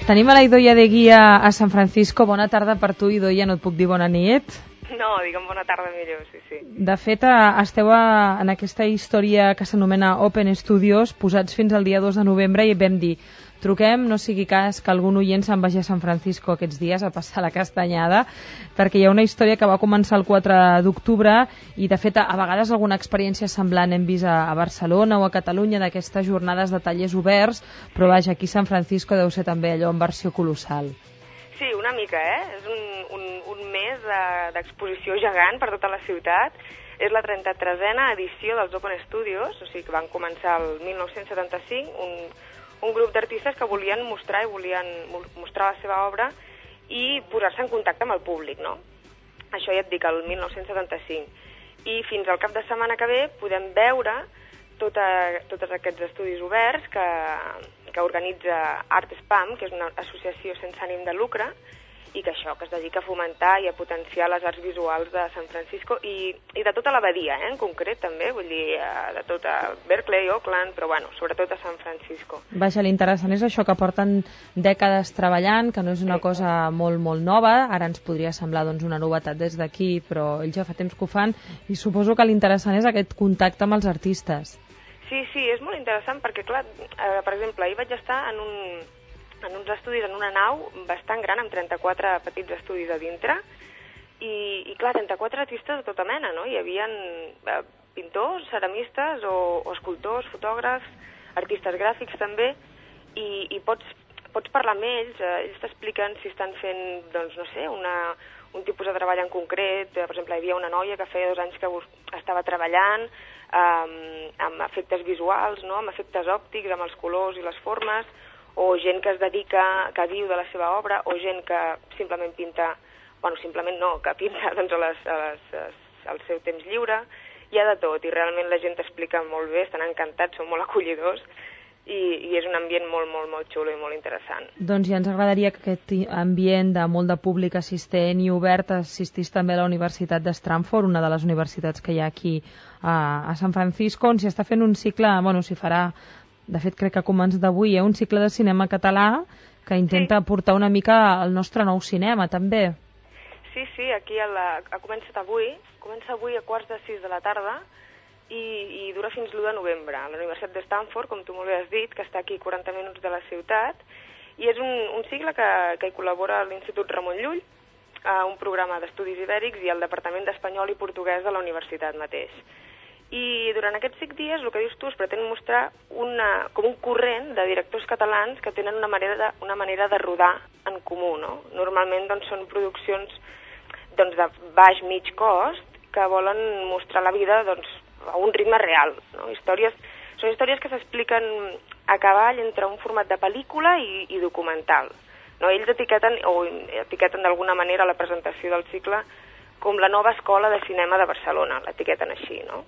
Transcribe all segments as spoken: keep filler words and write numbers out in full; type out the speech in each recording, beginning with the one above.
Tenim a la Idoia de Guia a San Francisco. Bona tarda per tu, Idoia, no et puc dir bona nit. No, digue'm bona tarda millor, sí, sí. De fet, esteu a, en aquesta història que s'anomena Open Studios, posats fins al dia dos de novembre, i vam dir, truquem, no sigui cas que algun oient se'n vagi a San Francisco aquests dies a passar la castanyada, perquè hi ha una història que va començar el quatre d'octubre i, de fet, a, a vegades alguna experiència semblant hem vist a, a Barcelona o a Catalunya d'aquestes jornades de tallers oberts, però vaja, aquí San Francisco deu ser també allò en versió colossal. Sí, una mica, eh? És un, un, un mes d'exposició de, gegant per tota la ciutat. És la trenta-tresena edició dels Open Studios, o sigui que van començar el mil nou-cents setanta-cinc, un, un grup d'artistes que volien mostrar i volien mostrar la seva obra i posar-se en contacte amb el públic, no? Això ja et dic, el mil nou-cents setanta-cinc. I fins al cap de setmana que ve podem veure tota, tots aquests estudis oberts que, que organitza Art Spam, que és una associació sense ànim de lucre, i que això, que es dedica a fomentar i a potenciar les arts visuals de San Francisco i, i de tota la badia, eh, en concret també, vull dir, de tota Berkeley, Oakland, però bueno, sobretot a San Francisco. Vaja, l'interessant és això, que porten dècades treballant, que no és una sí. cosa molt, molt nova, ara ens podria semblar doncs, una novetat des d'aquí, però ells ja fa temps que ho fan, i suposo que l'interessant és aquest contacte amb els artistes. Sí, sí, és molt interessant perquè, clar, eh, per exemple, ahir vaig estar en un... en uns estudis, en una nau bastant gran, amb trenta-quatre petits estudis a dintre, i, i clar, trenta-quatre artistes de tota mena, no? Hi havia eh, pintors, ceramistes, o, o escultors, fotògrafs, artistes gràfics també, i, i pots, pots parlar amb ells, eh, ells t'expliquen si estan fent, doncs, no sé, una, un tipus de treball en concret. Per exemple, hi havia una noia que feia dos anys que estava treballant eh, amb efectes visuals, no? Amb efectes òptics, amb els colors i les formes, o gent que es dedica, que viu de la seva obra, o gent que simplement pinta, bueno, simplement no, que pinta doncs, a les, a les, al seu temps lliure. Hi ha de tot, i realment la gent t'explica molt bé, estan encantats, són molt acollidors, i, i és un ambient molt, molt, molt xulo i molt interessant. Doncs ja ens agradaria que aquest ambient de molt de públic assistent i obert assistís també a la Universitat de Stanford, una de les universitats que hi ha aquí a, a San Francisco, on s'hi està fent un cicle, bueno, s'hi farà, de fet crec que comença d'avui, eh, un cicle de cinema català que intenta sí. portar una mica al nostre nou cinema, també. Sí, sí, aquí a la, ha començat avui, comença avui a quarts de sis de la tarda i, i dura fins l'u de novembre, a la Universitat de Stanford, com tu molt bé has dit, que està aquí a quaranta minuts de la ciutat, i és un, un cicle que, que hi col·labora l'Institut Ramon Llull, a un programa d'estudis ibèrics i el Departament d'Espanyol i Portuguès de la universitat mateix. I durant aquests cinc dies, el que dius tu, es pretén mostrar una, com un corrent de directors catalans que tenen una manera de, una manera de rodar en comú, no? Normalment doncs, són produccions doncs, de baix mig cost que volen mostrar la vida doncs, a un ritme real, no? Històries, són històries que s'expliquen a cavall entre un format de pel·lícula i, i documental. No? Ells etiqueten, o etiqueten d'alguna manera la presentació del cicle com la nova escola de cinema de Barcelona, l'etiqueten així, no?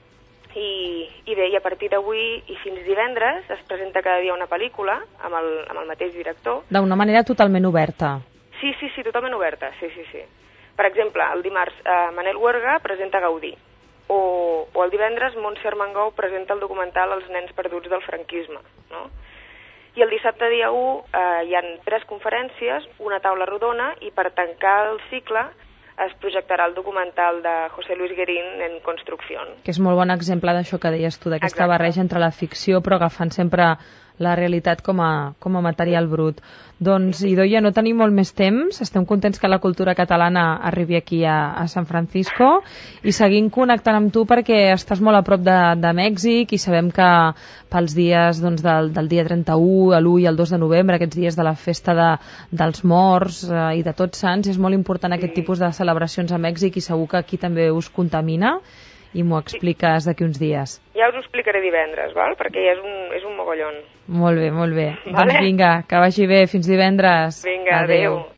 I, i bé, i a partir d'avui i fins divendres es presenta cada dia una pel·lícula amb el, amb el mateix director. D'una manera totalment oberta. Sí, sí, sí, totalment oberta, sí, sí, sí. Per exemple, el dimarts eh, Manel Huerga presenta Gaudí, o, o el divendres Montse Armengou presenta el documental Els nens perduts del franquisme, no? I el dissabte dia u eh, hi ha tres conferències, una taula rodona, i per tancar el cicle es projectarà el documental de José Luis Guerín en Construcció. Que és molt bon exemple d'això que deies tu, d'aquesta barreja entre la ficció, però agafant sempre la realitat com a, com a material brut. Doncs, Idoia, no tenim molt més temps, estem contents que la cultura catalana arribi aquí a, a San Francisco i seguim connectant amb tu perquè estàs molt a prop de, de Mèxic i sabem que pels dies doncs, del, del dia trenta-u, l'u i el dos de novembre, aquests dies de la festa de, dels morts eh, i de Tots Sants, és molt important aquest tipus de celebracions a Mèxic i segur que aquí també us contamina i m'ho expliques d'aquí uns dies. Ja us ho explicaré divendres, val? Perquè és un, és un mogollon. Molt bé, molt bé. Vale? Doncs vinga, que vagi bé. Fins divendres. Vinga, adéu. adéu.